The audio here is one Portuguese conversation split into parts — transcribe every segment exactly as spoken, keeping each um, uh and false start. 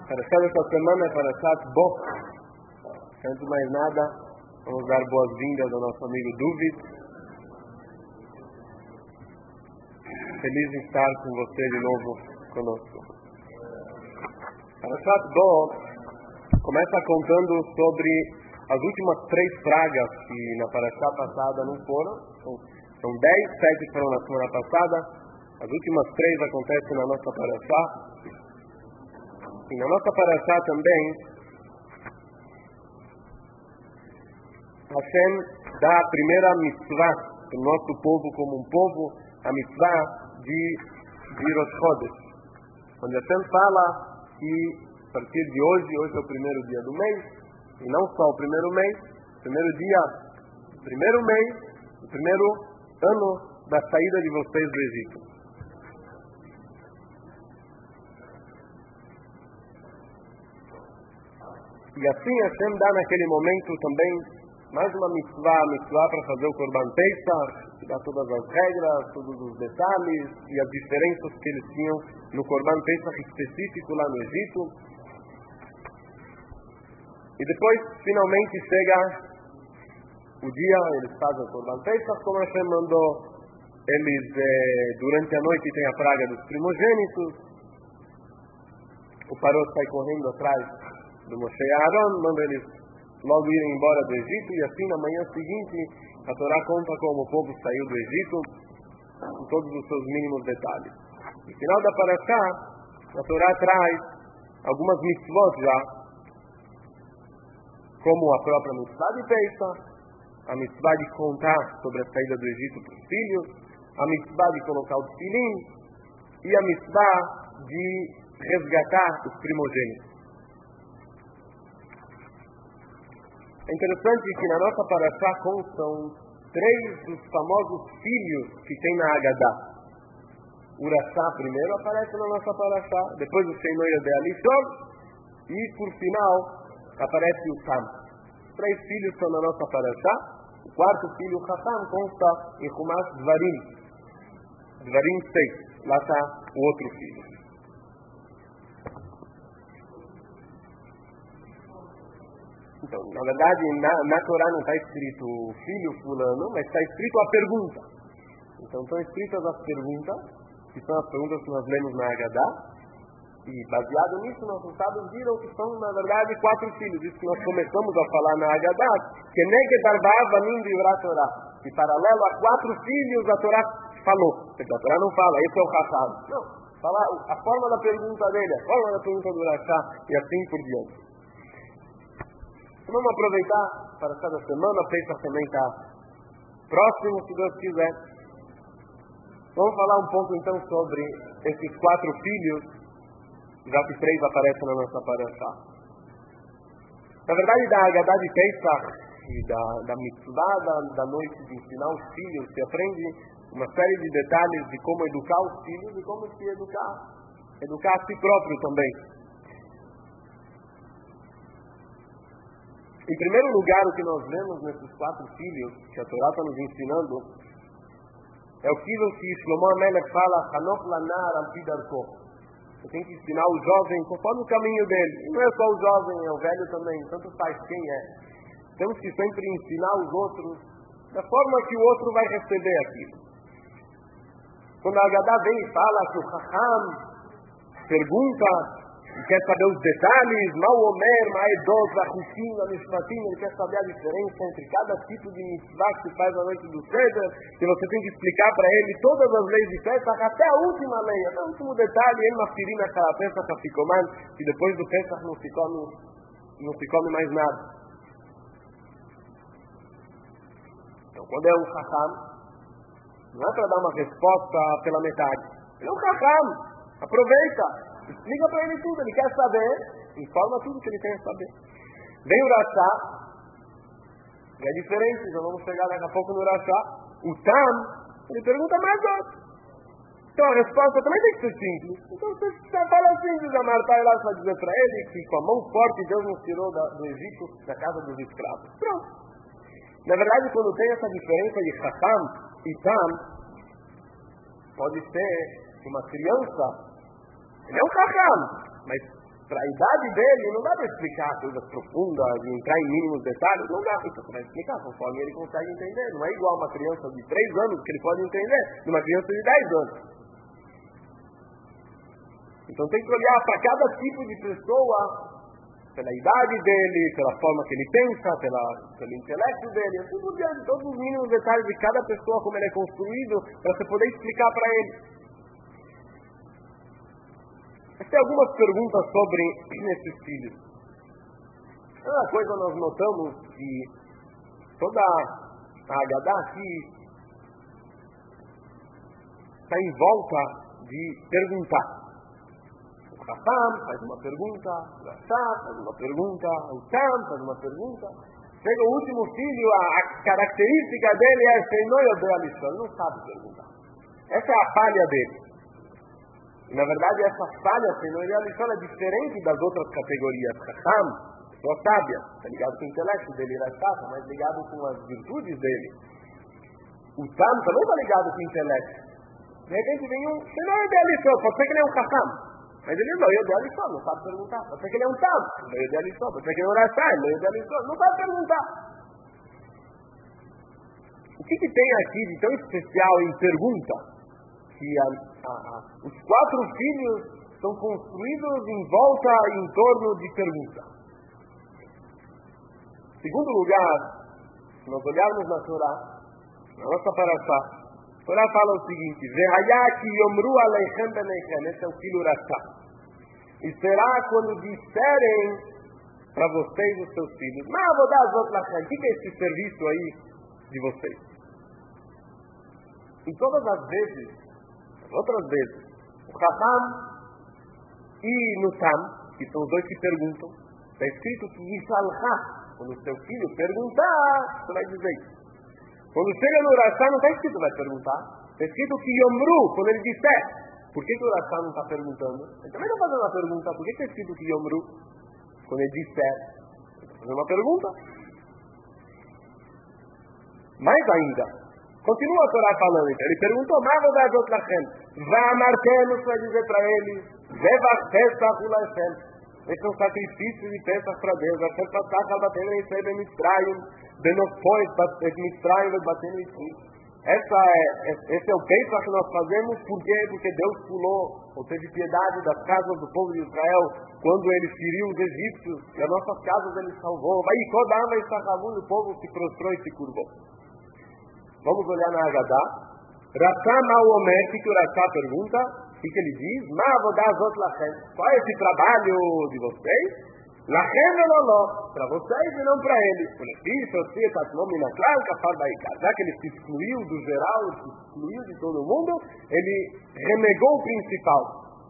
Parashat essa semana é Parashat Bo. Antes de mais nada, vamos dar boas-vindas ao nosso amigo Duvid. Feliz em estar com você de novo conosco. Parashat Bo começa contando sobre as últimas três pragas que na Parashat passada não foram. São, são dez, sete foram na semana passada. As últimas três acontecem na nossa Parashat. E na nossa Parashá também, Hashem dá a primeira mitzvah para o nosso povo como um povo, a mitzvah de, de Rosh Chodesh. Quando Hashem fala que a partir de hoje, hoje é o primeiro dia do mês, e não só o primeiro mês, o primeiro dia, o primeiro mês, o primeiro ano da saída de vocês do Egito. E assim Hashem dá naquele momento também mais uma mitzvah, mitzvah para fazer o Korban Pesach, que dá todas as regras, todos os detalhes e as diferenças que eles tinham no Korban Pesach específico lá no Egito. E depois, finalmente, chega o dia, eles fazem o Korban Pesach, como Hashem mandou. Eles, eh, durante a noite, tem a praga dos primogênitos. O Paró sai correndo atrás do Moshe e Aaron, manda eles logo irem embora do Egito, e assim na manhã seguinte a Torá conta como o povo saiu do Egito com todos os seus mínimos detalhes. No final da Parashá, a Torá traz algumas mitzvot já, como a própria mitzvah de Pesach, a mitzvah de contar sobre a saída do Egito para os filhos, a mitzvah de colocar os filhinhos e a mitzvah de resgatar os primogênitos. É interessante que na nossa Parashá constam três dos famosos filhos que tem na Agadá. Urachá primeiro aparece na nossa Parashá, depois o Sheinoia de Alishon, e por final aparece o Tam. Três filhos estão na nossa Parashá. O quarto filho, o Chacham, consta em Chumash Dvarim. Dvarim seis. Lá está o outro filho. Então, na verdade, na, na Torá não está escrito filho fulano, mas está escrito a pergunta. Então, estão escritas as perguntas, que são as perguntas que nós lemos na Agadá, e baseado nisso, nossos sábios viram que são, na verdade, quatro filhos. Isso que nós começamos a falar na Agadá, que nem que Darbava nem livrar a Torá. E paralelo a quatro filhos, a Torá falou. Porque a Torá não fala, esse é o Chacham. Não, fala a forma da pergunta dele, a forma da pergunta do Urachá, e assim por diante. Vamos aproveitar para cada semana, a Pesach também está próximo, se Deus quiser. Vamos falar um pouco então sobre esses quatro filhos, já que três aparecem na nossa Parashá. Na verdade, da Agadá de Pesach e da, da mitzvah da, da noite de ensinar os filhos, se aprende uma série de detalhes de como educar os filhos e como se educar, educar a si próprio também. Em primeiro lugar, o que nós vemos nesses quatro filhos, que a Torá está nos ensinando, é o que Shlomo HaMelech fala, Hanoch lanar al pi darko. Você tem que ensinar o jovem conforme o caminho dele. E não é só o jovem, é o velho também, tanto faz quem é. Temos que sempre ensinar os outros da forma que o outro vai receber aquilo. Quando a Agadá vem e fala que o Chacham pergunta, e quer saber os detalhes, Mal Omer, Maedot, Achukim, Amishpatim, ele quer saber a diferença entre cada tipo de mitzvah que se faz na noite do Seder, e você tem que explicar para ele todas as leis de Pesach, até a última lei, até o último detalhe, ele mafirina aquela Pesach, a Ficomán, e depois do Pesach não se come, não se come mais nada. Então, quando é um Chacham, não é para dar uma resposta pela metade, ele é um Chacham, aproveita. Explica para ele tudo, ele quer saber, informa tudo que ele tem a saber. Vem o Urachá, é diferente, já vamos chegar daqui a pouco no Urachá. O Tam, ele pergunta mais outro. Então a resposta também tem que ser simples. Então você fala simples, a Marta vai lá para dizer para ele que com a mão forte Deus nos tirou da, do Egito, da casa dos escravos. Pronto. Na verdade, quando tem essa diferença de Chacham e Tam, pode ser uma criança. Ele é um Chacham, mas para a idade dele, não dá para explicar coisas profundas e entrar em mínimos detalhes, não dá, então você vai explicar conforme ele consegue entender. Não é igual uma criança de três anos que ele pode entender, de uma criança de dez anos. Então tem que olhar para cada tipo de pessoa, pela idade dele, pela forma que ele pensa, pela, pelo intelecto dele, assim por diante, todos os mínimos detalhes de cada pessoa, como ele é construído, para você poder explicar para ele. Tem algumas perguntas sobre esses filhos. Uma coisa nós notamos que toda a Haggadah aqui está em volta de perguntar. O Chacham faz uma pergunta, o Rashá faz uma pergunta, o Tam faz uma pergunta. Chega o último filho, a, a característica dele é Sheino Yodea Lishon, não sabe perguntar. Essa é a falha dele. E, na verdade, essa falha, Sheino Yodea Lishon, é diferente das outras categorias. Chacham, pessoa sábia, está ligado com o intelecto dele, Rashá, está mais ligado com as virtudes dele. O Tam também está ligado com o intelecto. De repente vem um Sheino Yodea Lishon, pode ser que ele é um Chacham. Mas ele não Yodea Lishon, não sabe perguntar. Pode ser que ele é um Tam, não Yodea Lishon. Pode ser que ele é um Rashá, não Yodea Lishon. Não sabe perguntar. O que, que tem aqui de tão especial em pergunta? Que a, a, a, os quatro filhos são construídos em volta e em torno de pergunta. Segundo lugar, se nós olharmos na Torá, na nossa paraxá, a Torá fala o seguinte: Vehayá ki yomru aleichem beneichem, esse é o filho Rashá. E será quando disserem para vocês os seus filhos, mas vou dar as outras lachem, o que é esse serviço aí de vocês? Em todas as vezes, as outras vezes, o Chacham e no Tam, que são os dois que perguntam, está escrito que Yishalcha, quando o seu filho perguntar, você vai dizer isso. Quando chega no Rashá, não está escrito vai perguntar, está escrito que Yomru, quando ele disser. Por que, que o Rashá não está perguntando? Ele também está fazendo uma pergunta. Por que está escrito que Yomru, quando ele disser? Ele está fazendo uma pergunta. Mais ainda, continua a Torá falando. Então, ele perguntou, mas vou dar as outras gente. Vá martelo, vai dizer para ele, Veva festa Hulashem. Esse é um sacrifício de peças para Deus. A festa está batendo em Sebe Mitzrayim, Benopóis, Mitzrayim, batendo em si. Essa é, esse é o Pesach que nós fazemos, por quê? Porque Deus pulou, ou teve piedade das casas do povo de Israel, quando ele feriu os egípcios, e as nossas casas ele salvou. Vai e Kodama e Sachavu, e o povo se prostrou e se curvou. Vamos olhar na Haggadah. Rashá Ma'omer, o que o Rashá pergunta? O que ele diz? Ma'avodazot lachem. Qual é esse trabalho de vocês? Lachem eloló, para vocês e não para ele. Já que ele se excluiu do geral, ele se excluiu de todo mundo, ele renegou o principal.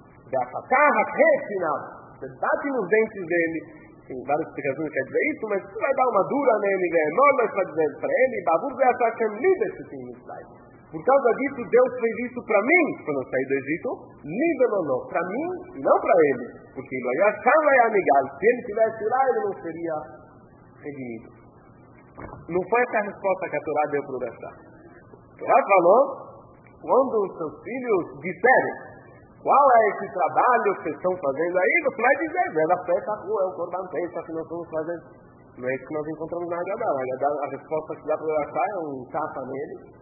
Você bate nos dentes dele. Tem várias explicações que quer dizer isso, mas você vai dar uma dura nele, mas vai dizer para ele, Babur Be'asachem Libesetim Israel. Por causa disso, Deus fez isso para mim, quando eu saí do Egito, Libelono, para mim e não para ele. Porque se ele estivesse lá, ele não seria redimido. Não foi essa a resposta que a Torá deu para o Rashá. A Torá falou, quando os seus filhos disserem, qual é esse trabalho que vocês estão fazendo aí, você vai dizer, é da festa rua, é o Corban Pesach que nós estamos fazendo. Não é isso que nós encontramos na Haggadah. A resposta que dá para o Rashá é um tapa nele.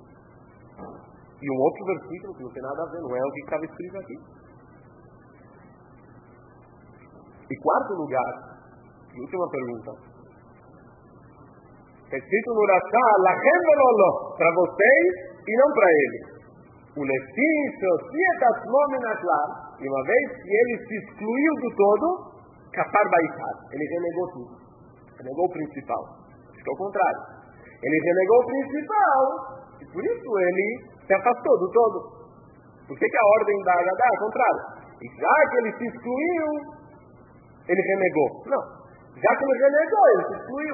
E um outro versículo que não tem nada a ver, não é o que estava escrito aqui. E quarto lugar, última pergunta. Está escrito no Rashá, Lachem veloló, para vocês e não para ele. O Lefi Sheotzia Tatzmo min haklal, e uma vez que ele se excluiu do todo, Kafar Baitar, ele renegou tudo. Renegou o principal. Acho que é o contrário. Ele renegou o principal, e por isso ele se afastou do todo. Por que, que a ordem da Haggadah é o contrário? E já que ele se excluiu, ele renegou. Não. Já que ele renegou, ele se excluiu.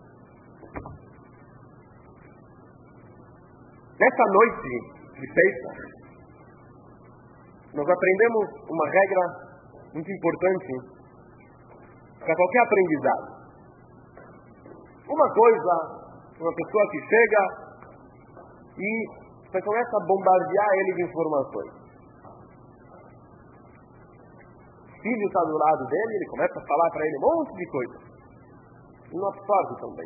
Nessa noite de Pesach, nós aprendemos uma regra muito importante para qualquer aprendizado. Uma coisa, uma pessoa que chega e você começa a bombardear ele de informações. filho está do lado dele, ele começa a falar para ele um monte de coisa. E não absorve também.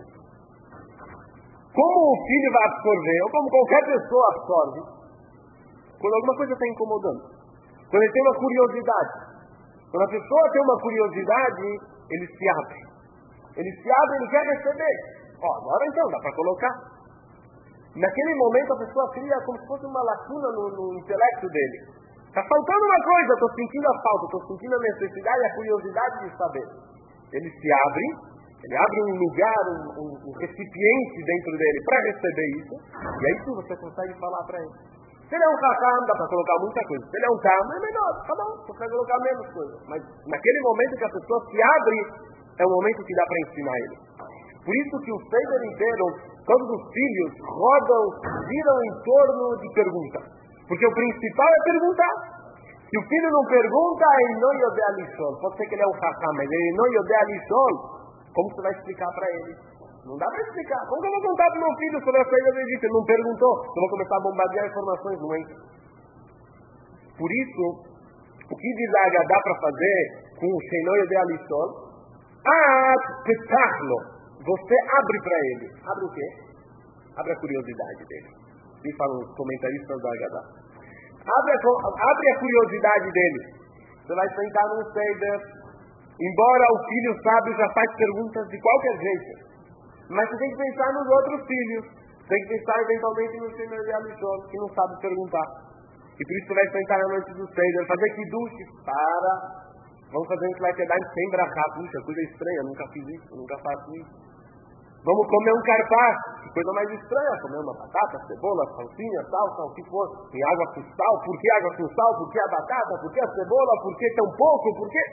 Como o filho vai absorver, ou como qualquer pessoa absorve, quando alguma coisa está incomodando. Quando ele tem uma curiosidade. Quando a pessoa tem uma curiosidade, ele se abre. Ele se abre, ele quer receber. Ó, agora então, dá para colocar. Naquele momento a pessoa cria como se fosse uma lacuna no, no intelecto dele. Está faltando uma coisa, estou sentindo a falta, estou sentindo a necessidade e a curiosidade de saber. Ele se abre, ele abre um lugar, um, um, um recipiente dentro dele para receber isso, e aí sim você consegue falar para ele. Se ele é um cacam, dá para colocar muita coisa. Se ele é um cama, é melhor, tá bom, você consegue colocar menos coisa. Mas naquele momento que a pessoa se abre, é o momento que dá para ensinar ele. Por isso que o Seder inteiro, todos os filhos rodam, giram em torno de perguntas. Porque o principal é perguntar. Se o filho não pergunta, ele não yodea lishol. Pode ser que ele é um cacam, mas ele não yodea lishol. Como você vai explicar para ele? Não dá para explicar. Como que eu vou contar para o meu filho sobre a saída do Egito? Ele não perguntou. Eu vou começar a bombardear informações, não entra. Por isso, o que diz a Agadá para fazer com o Sheino Yodea Lishol? Ah, petachlo. Você abre para ele. Abre o quê? Abre a curiosidade dele. Assim falam os comentaristas da Agadá. Abre a, abre a curiosidade dele. Você vai sentar num Seder. Embora o filho sábio já faz perguntas de qualquer jeito. Mas você tem que pensar nos outros filhos. Tem que pensar eventualmente no Senhor de Alishon, que não sabe perguntar. E por isso você vai sentar na noite do Seder, fazer kiddush. Para. Vamos fazer um Klekedaim sem brachá. Puxa, coisa estranha, nunca fiz isso, nunca faço isso. Vamos comer um carpaz, que coisa mais estranha, comer uma batata, cebola, salsinha, salsa, o que for. Tem água com sal, por que água com sal? Por que a batata? Por que a cebola? Por que tão pouco? Por que?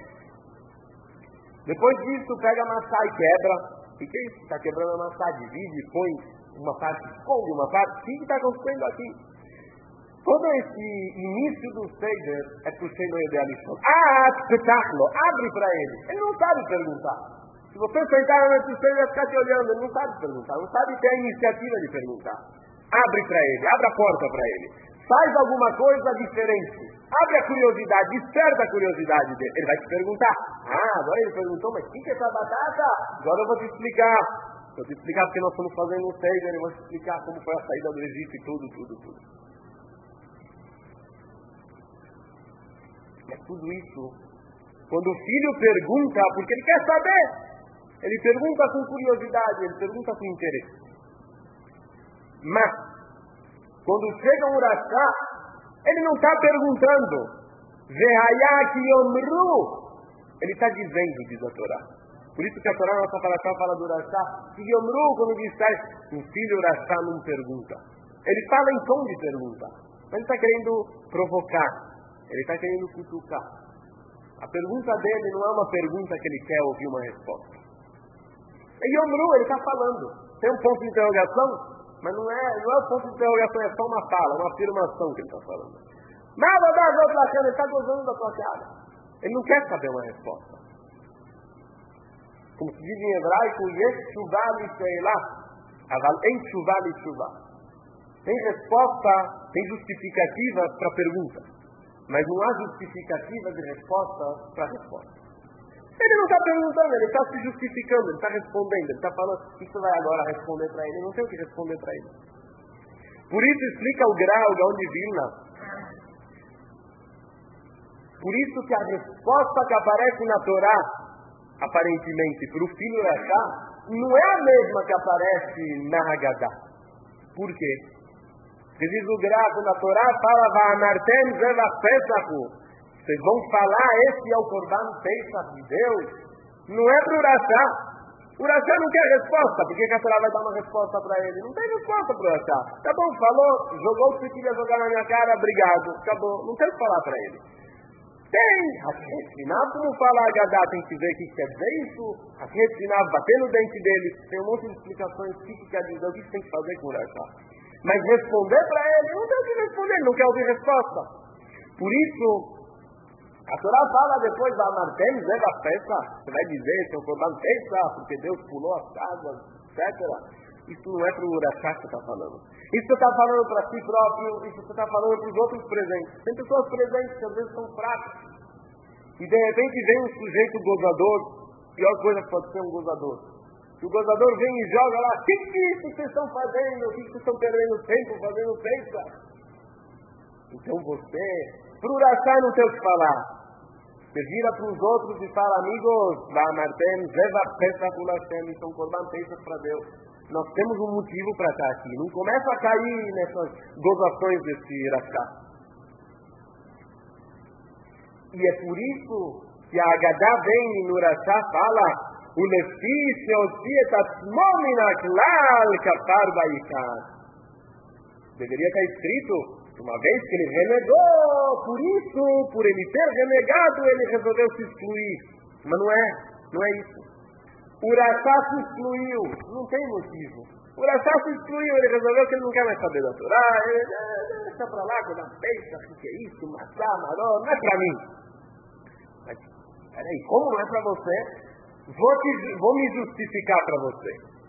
Depois disso, pega a maçã e quebra. O que é isso? Está quebrando a maçã, divide, põe uma parte, esconde uma parte. O que está acontecendo aqui? Todo esse início do Seder é por ser no idealista. Ah, espetáculo, abre para ele. Ele não sabe perguntar. Se você sentar na noite do Seder, vai ficar te olhando. Ele não sabe perguntar, não sabe ter a iniciativa de perguntar. Abre para ele, abre a porta para ele. Faz alguma coisa diferente. Abre a curiosidade, desperta a curiosidade dele. Ele vai te perguntar. Ah, agora ele perguntou, mas o que é essa batata? Agora eu vou te explicar. Vou te explicar porque nós estamos fazendo um Seder. Eu vou te explicar como foi a saída do Egito e tudo, tudo, tudo. É tudo isso. Quando o filho pergunta, porque ele quer saber. Ele pergunta com curiosidade, ele pergunta com interesse. Mas, quando chega um urachá, ele não está perguntando. Vehayak yomru. Ele está dizendo, diz a Torá. Por isso que a Torá, nossa paraxá, fala do urachá. Yomru, quando diz, um filho urachá não pergunta. Ele fala em tom de pergunta. Ele está querendo provocar. Ele está querendo cutucar. A pergunta dele não é uma pergunta que ele quer ouvir uma resposta. E Yomru, ele está falando. Tem um ponto de interrogação, mas não é, não é um ponto de interrogação, é só uma fala, uma afirmação que ele está falando. Nada das outras coisas, ele está gozando da tua cara. Ele não quer saber uma resposta. Como se diz em hebraico, Yesh Shuvah Lisheila, Aval En Shuvah Lishuvah. Tem resposta, tem justificativa para a pergunta. Mas não há justificativa de resposta para a resposta. Ele não está perguntando, ele está se justificando, ele está respondendo, ele está falando, o que você vai agora responder para ele? Ele não tem o que responder para ele. Por isso explica o grau de onde Vilna. Por isso que a resposta que aparece na Torá, aparentemente, para o filho Rachá, não é a mesma que aparece na Haggadah. Por quê? Porque diz o grau, quando a Torá fala, Va'amartem zevach Pesachu. Vocês vão falar, esse é o Corban Pesach de Deus. Não é para o Urachá. O Urachá não quer resposta. Por que a Torá vai dar uma resposta para ele? Não tem resposta para o Urachá. Tá bom, falou, jogou o que você queria jogar na minha cara, obrigado. Acabou. Não tem o que falar para ele. Tem. Aqui ensinar como falar Agadá, tem que ver o que quer dizer isso. Aqui ensinar, bater no dente dele. Tem um monte de explicações, o que quer dizer, o que tem que fazer com o Urachá. Mas responder para ele, não tem o que responder, ele não quer ouvir resposta. Por isso, a Torá fala depois da Martem, da festa, você vai dizer que é o Corban Pesach, porque Deus pulou as águas, etcétera. Isso não é para o Urachá que você está falando. Isso você está falando para si próprio, isso você está falando para os outros presentes. Tem pessoas presentes que às vezes são fracas. e de repente vem um sujeito gozador, pior coisa que pode ser um gozador. E o gozador vem e joga lá, o que que isso vocês estão fazendo? O que que vocês estão perdendo tempo fazendo pensa? Então você, por urachá não tem o que falar. Você vira para os outros e fala, amigos, da Martem, Zeva Pesach Ulashem, então Corban Pesach para Deus. Nós temos um motivo para estar aqui. Não começa a cair nessas gozações desse urachá. E é por isso que a Agadá vem e no urachá fala, o lefi sheotzi et atzmo min haklal kafar ba'ikar. Deveria estar escrito, uma vez que ele renegou, por isso, por ele ter renegado, ele resolveu se excluir. Mas não é, não é isso. O urachá se excluiu, não tem motivo. O urachá se excluiu, ele resolveu que ele não quer mais saber da Torá, ele deixa pra lá, quando a pensa, o que é isso, maçã, maró, não é pra mim. Mas, peraí, como não é pra você? Vou, te, vou me justificar pra você.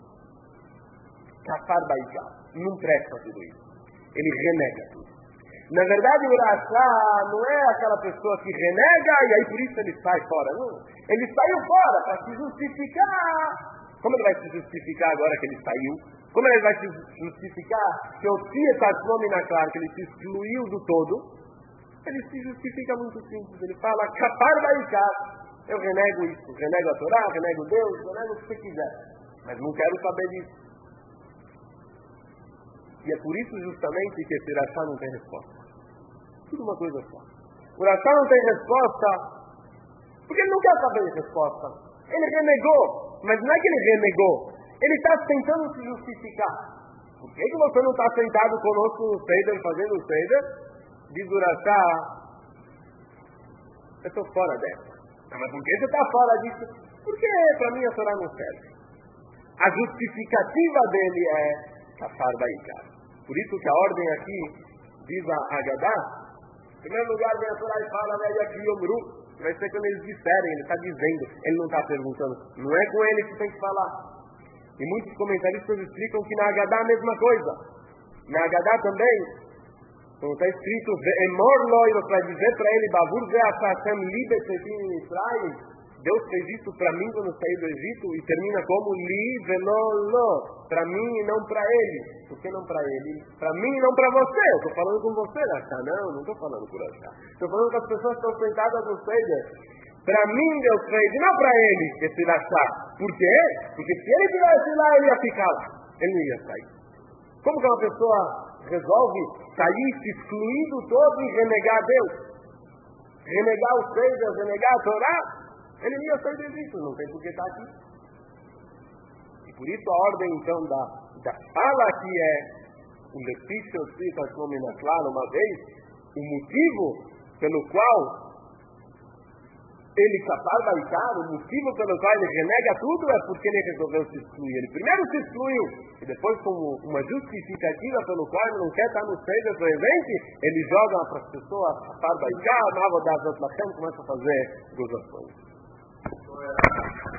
Kafar ba'ikar, não presta tudo isso. Ele renega tudo. Na verdade, o urachá não é aquela pessoa que renega e aí por isso ele sai fora. Não. Ele saiu fora para se justificar. Como ele vai se justificar agora que ele saiu? Como ele vai se justificar que o Tia está na clara, que ele se excluiu do todo? Ele se justifica muito simples. Ele fala, Kafar ba'ikar. Eu renego isso. Renego a Torá, renego Deus, renego o que você quiser. Mas não quero saber disso. E é por isso justamente que esse urachá não tem resposta. Tudo uma coisa só. O urachá não tem resposta porque ele não quer saber de resposta. Ele renegou, mas não é que ele renegou. Ele está tentando se justificar. Por que, que você não está sentado conosco no Seder, fazendo o Seder? Diz o urachá, eu estou fora dessa. Ah, mas por que você está fora disso? Porque para mim a Torá não serve. A justificativa dele é Kafar ba'ikar. Por isso que a ordem aqui diz a Agadá, em primeiro lugar vem a Torá e fala, velho, aqui Yomru, vai ser quando eles disserem, ele está dizendo, ele não está perguntando, não é com ele que tem que falar. E muitos comentaristas explicam que na Agadá a mesma coisa. Na Agadá também, quando está escrito, Ve'emor loi, você vai dizer para ele, Bavur ve'achashem libe tetim in Israel, Deus fez isso para mim quando saí do Egito e termina como li velo lo, para mim e não para ele. Por que não para ele? Para mim e não para você. Eu estou falando com você, Rachá. Não, não estou falando com Rachá. Estou falando com as pessoas que estão sentadas no Seder. Para mim Deus fez, e não para ele, esse Rachá. Por quê? Porque se ele tivesse lá, ele ia ficar lá. Ele não ia sair. Como que uma pessoa resolve sair, se excluindo todo e renegar Deus? Renegar o Seder, renegar a Torá? Ele não ia sair do Egito, não tem por que estar aqui. E por isso a ordem então da, da fala que é o Lefício Cita Nominaclar uma vez, o motivo pelo qual ele Kafar ba'ikar, o motivo pelo qual ele renega tudo é porque ele resolveu se excluir. Ele primeiro se excluiu e depois, como uma justificativa pelo qual ele não quer estar no Seder presente, ele joga para as pessoas Kafar ba'ikar, Navodazot Lachem, começa a fazer gozações.